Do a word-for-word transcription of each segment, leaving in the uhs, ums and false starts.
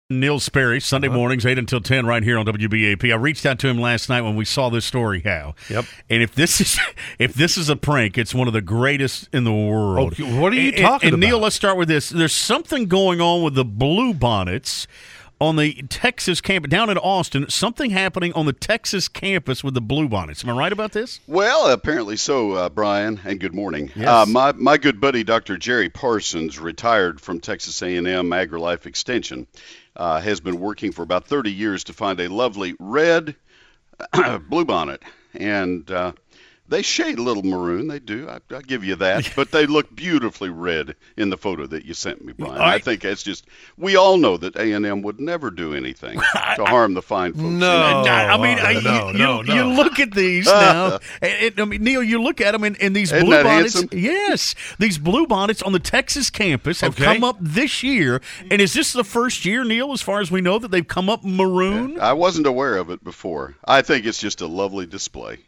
Neil Sperry, Sunday Uh-huh. mornings, eight until ten, right here on W B A P. I reached out to him last night when we saw this story, Hal. Yep. And if this is if this is a prank, it's one of the greatest in the world. Okay, what are you And- talking and, and Neil, about? let's start with this. There's something going on with the Blue Bonnets on the Texas campus, down in Austin. Something happening on the Texas campus with the Blue Bonnets. Am I right about this? Well, apparently so, uh, Brian, and good morning. Yes. Uh, my, my good buddy, Doctor Jerry Parsons, retired from Texas A and M AgriLife Extension, uh, has been working for about thirty years to find a lovely red bluebonnet. And uh, they shade a little maroon, they do, I, I'll give you that, but they look beautifully red in the photo that you sent me, Brian. I- I think it's just, we all know that A and M would never do anything to harm the fine folks. No. I, I mean, uh, I, no, you, no, you, no. you look at these now. and, and, I mean, Neil, you look at them, and, and these Isn't blue that bonnets. handsome? Yes, these blue bonnets on the Texas campus have Okay. come up this year. And is this the first year, Neil, as far as we know, that they've come up maroon? I wasn't aware of it before. I think it's just a lovely display.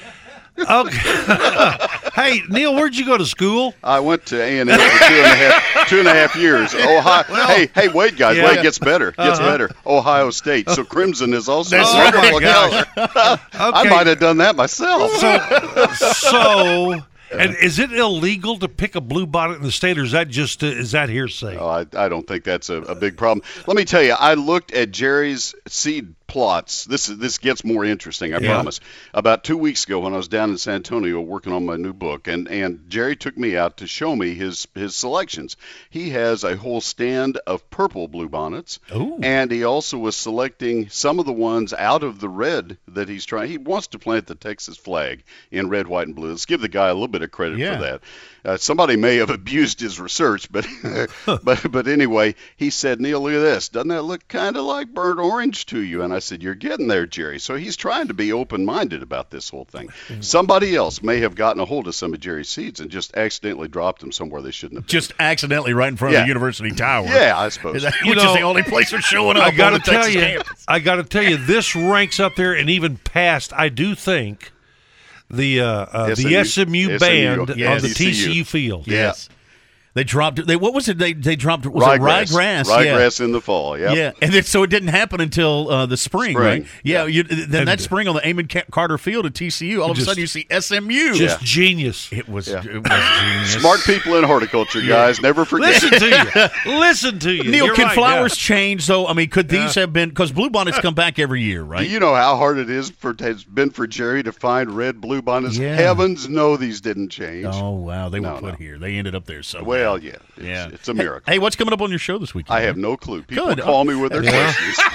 Okay. Hey, Neil, where'd you go to school? I went to A and M for two and a half two and a half years. Ohio. hey, hey, wait, guys, Yeah. wait, it gets better, gets Uh-huh. better. Ohio State. So Crimson is also. That's a right. wonderful Oh, my gosh. color. I Okay. might have done that myself. So, so, and is it illegal to pick a blue bonnet in the state, or is that just uh, is that hearsay? Oh, I, I don't think that's a, a big problem. Let me tell you, I looked at Jerry's seed plots. This is this gets more interesting, I Yeah. promise. About two weeks ago, when I was down in San Antonio working on my new book, and, and Jerry took me out to show me his his selections. He has a whole stand of purple bluebonnets, Ooh. and he also was selecting some of the ones out of the red that he's trying. He wants to plant the Texas flag in red, white, and blue. Let's give the guy a little bit of credit Yeah. for that. Uh, somebody may have abused his research, but but but anyway, he said, Neil, look at this. Doesn't that look kind of like burnt orange to you? And I said, you're getting there, Jerry. So he's trying to be open-minded about this whole thing. Somebody else may have gotten a hold of some of Jerry's seeds and just accidentally dropped them somewhere they shouldn't have. Just accidentally right in front of Yeah. the university tower. Yeah, I suppose. Which You is know, the only place they're showing up I got on to the tell Texas you, campus. I got to tell you, this ranks up there and even past. I do think the uh, uh, S M U the S M U S M U, band yes. on the T C U. T C U field. Yes. They dropped. They what was it? They they dropped. Was Ryegrass. it ryegrass? Yeah. Ryegrass in the fall, yeah. Yeah, and then, so it didn't happen until uh, the spring, Spring, right? Yeah, you, then And- that spring on the Amon Ca- Carter Field at T C U, all of a Just- sudden you see S M U. Just genius. It was, Yeah. it was genius. Smart people in horticulture, guys. Never forget. Listen to you. Listen to you. Neil, You're can right, flowers yeah. change though? I mean, could these Yeah. have been because bluebonnets come back every year, Do right? you know how hard it is for has been for Jerry to find red blue bonnets? Yeah. Heavens, no, these didn't change. Oh wow, they No, were put no. here. They ended up there. So Well, yeah, it's, yeah, it's a miracle. Hey, what's coming up on your show this weekend? I have no clue. People Good. call me with their Yeah. questions.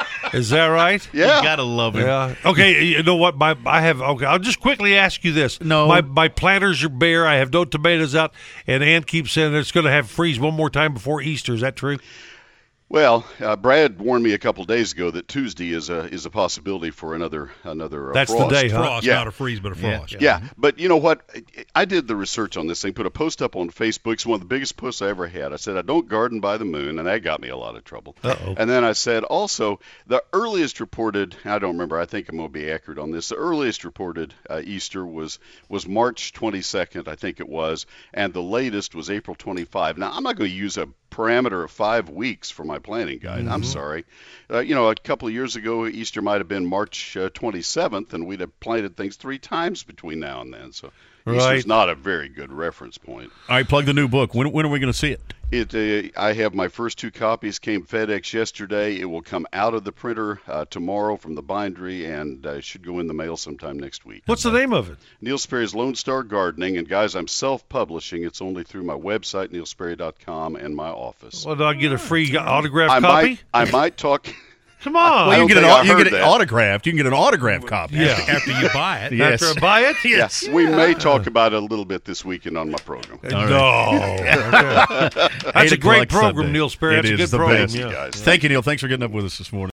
Is that right? Yeah. You gotta love it. Yeah. Okay. You know what? My I have. Okay. I'll just quickly ask you this. No. My my planters are bare. I have no tomatoes out, and Ann keeps saying that it's going to have freeze one more time before Easter. Is that true? Well, uh, Brad warned me a couple days ago that Tuesday is a is a possibility for another another uh, That's the frost. day, huh? Frost, Yeah. not a freeze, but a Yeah. frost. Yeah, but you know what? I did the research on this thing, put a post up on Facebook. It's one of the biggest posts I ever had. I said, I don't garden by the moon, and that got me a lot of trouble. Uh-oh. And then I said, also, the earliest reported, I don't remember, I think I'm going to be accurate on this, the earliest reported uh, Easter was, was March twenty-second, I think it was, and the latest was April twenty-fifth. Now, I'm not going to use a parameter of five weeks for my planting guide. I'm sorry. Uh, you know, a couple of years ago, Easter might have been March uh, twenty-seventh, and we'd have planted things three times between now and then. So Right. Easter's not a very good reference point. All right, plug the new book. When when are we going to see it? It, uh, I have my first two copies came FedEx yesterday. It will come out of the printer uh, tomorrow from the bindery, and uh, should go in the mail sometime next week. What's the name of it? Neil Sperry's Lone Star Gardening, and guys, I'm self-publishing. It's only through my website, neil sperry dot com, and my office. Well, do I get a free autographed I copy? might, I might talk. Come on. Well, you don't can get, an, think I au- you can heard get it that. autographed. You can get an autographed copy. Yeah. After you buy it. Yes. After I buy it? Yes. Yeah, we may talk about it a little bit this weekend on my program. All right. No. Okay. That's Eight a great o'clock program, Sunday. Neil Sperry. It That's a is good the program. best, Yeah. guys. Thank you, Neil. Thanks for getting up with us this morning.